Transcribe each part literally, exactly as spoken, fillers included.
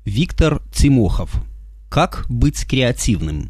Виктор Тимохов. Как быть креативным?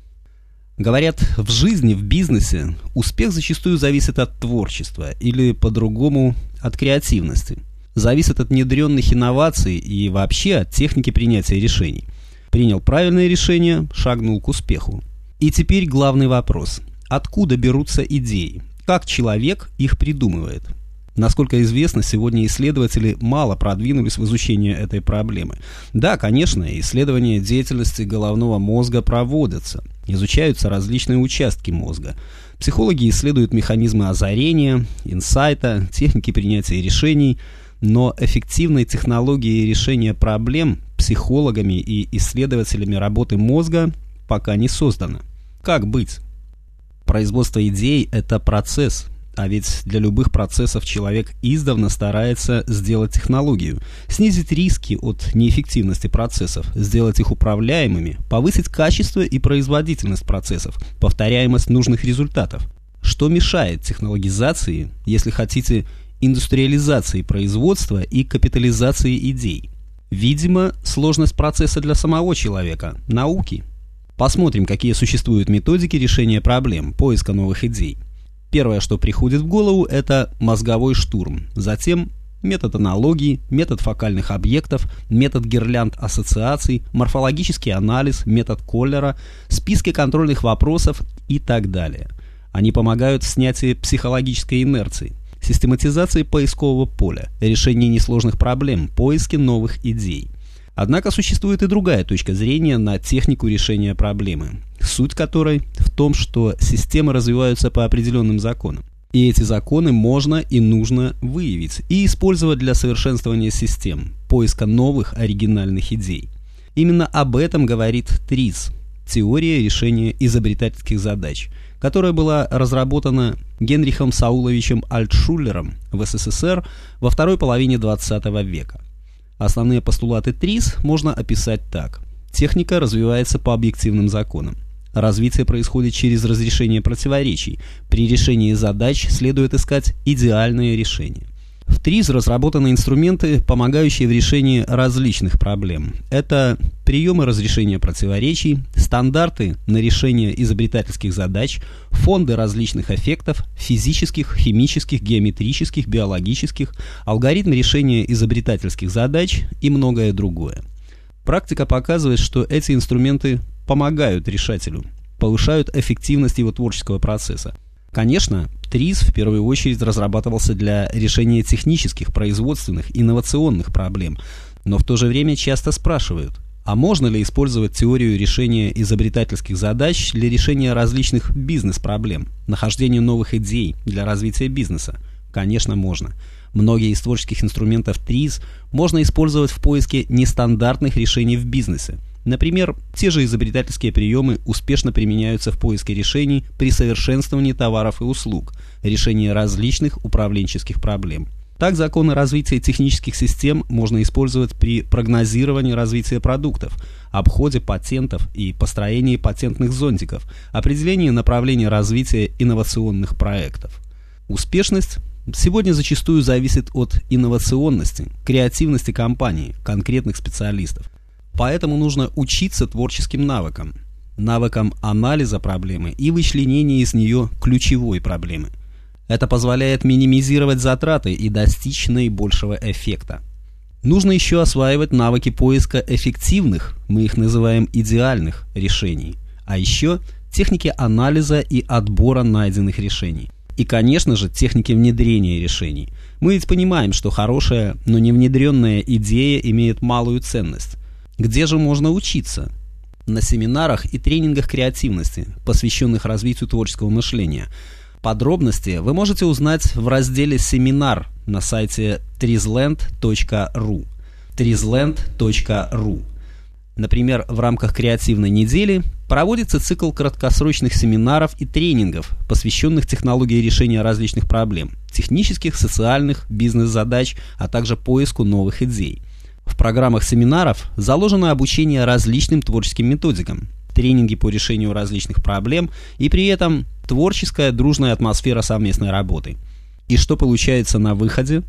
Говорят, в жизни, в бизнесе успех зачастую зависит от творчества или, по-другому, от креативности. Зависит от внедренных инноваций и вообще от техники принятия решений. Принял правильное решение, шагнул к успеху. И теперь главный вопрос. Откуда берутся идеи? Как человек их придумывает? Насколько известно, сегодня исследователи мало продвинулись в изучении этой проблемы. Да, конечно, исследования деятельности головного мозга проводятся. Изучаются различные участки мозга. Психологи исследуют механизмы озарения, инсайта, техники принятия решений, но эффективной технологии решения проблем психологами и исследователями работы мозга пока не создано. Как быть? Производство идей – это процесс. А ведь для любых процессов человек издавна старается сделать технологию, снизить риски от неэффективности процессов, сделать их управляемыми, повысить качество и производительность процессов, повторяемость нужных результатов. Что мешает технологизации, если хотите, индустриализации производства и капитализации идей? Видимо, сложность процесса для самого человека, науки. Посмотрим, какие существуют методики решения проблем, поиска новых идей. Первое, что приходит в голову, это мозговой штурм. Затем метод аналогии, метод фокальных объектов, метод гирлянд ассоциаций, морфологический анализ, метод Коллера, списки контрольных вопросов и так далее. Они помогают в снятии психологической инерции, систематизации поискового поля, решении несложных проблем, поиске новых идей. Однако существует и другая точка зрения на технику решения проблемы, суть которой в том, что системы развиваются по определенным законам. И эти законы можно и нужно выявить и использовать для совершенствования систем, поиска новых оригинальных идей. Именно об этом говорит ТРИЗ – теория решения изобретательских задач, которая была разработана Генрихом Сауловичем Альтшулером в СССР во второй половине двадцатого века. Основные постулаты ТРИЗ можно описать так. Техника развивается по объективным законам. Развитие происходит через разрешение противоречий. При решении задач следует искать идеальные решения. В ТРИЗ разработаны инструменты, помогающие в решении различных проблем. Это приемы разрешения противоречий, стандарты на решение изобретательских задач, фонды различных эффектов, физических, химических, геометрических, биологических, алгоритм решения изобретательских задач и многое другое. Практика показывает, что эти инструменты помогают решателю, повышают эффективность его творческого процесса. Конечно, ТРИЗ в первую очередь разрабатывался для решения технических, производственных, инновационных проблем, но в то же время часто спрашивают, а можно ли использовать теорию решения изобретательских задач для решения различных бизнес-проблем, нахождения новых идей для развития бизнеса? Конечно, можно. Многие из творческих инструментов ТРИЗ можно использовать в поиске нестандартных решений в бизнесе. Например, те же изобретательские приемы успешно применяются в поиске решений при совершенствовании товаров и услуг, решении различных управленческих проблем. Так, законы развития технических систем можно использовать при прогнозировании развития продуктов, обходе патентов и построении патентных зонтиков, определении направления развития инновационных проектов. Успешность сегодня зачастую зависит от инновационности, креативности компании, конкретных специалистов. Поэтому нужно учиться творческим навыкам, навыкам анализа проблемы и вычленения из нее ключевой проблемы. Это позволяет минимизировать затраты и достичь наибольшего эффекта. Нужно еще осваивать навыки поиска эффективных, мы их называем идеальных, решений, а еще техники анализа и отбора найденных решений. И, конечно же, техники внедрения решений. Мы ведь понимаем, что хорошая, но не внедренная идея имеет малую ценность. Где же можно учиться? На семинарах и тренингах креативности, посвященных развитию творческого мышления. Подробности вы можете узнать в разделе «Семинар» на сайте тризленд точка ру. тризленд точка ру. Например, в рамках креативной недели проводится цикл краткосрочных семинаров и тренингов, посвященных технологии решения различных проблем, технических, социальных, бизнес-задач, а также поиску новых идей. В программах семинаров заложено обучение различным творческим методикам, тренинги по решению различных проблем и при этом творческая дружная атмосфера совместной работы. И что получается на выходе?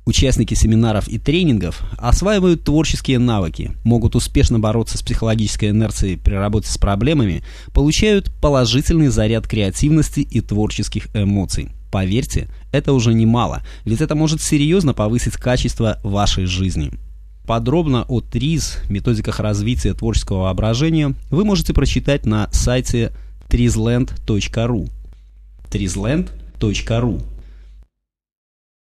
Участники семинаров и тренингов осваивают творческие навыки, могут успешно бороться с психологической инерцией при работе с проблемами, получают положительный заряд креативности и творческих эмоций. Поверьте, это уже немало, ведь это может серьезно повысить качество вашей жизни. Подробно о ТРИЗ, методиках развития творческого воображения, вы можете прочитать на сайте тризленд точка ру. тризленд точка ру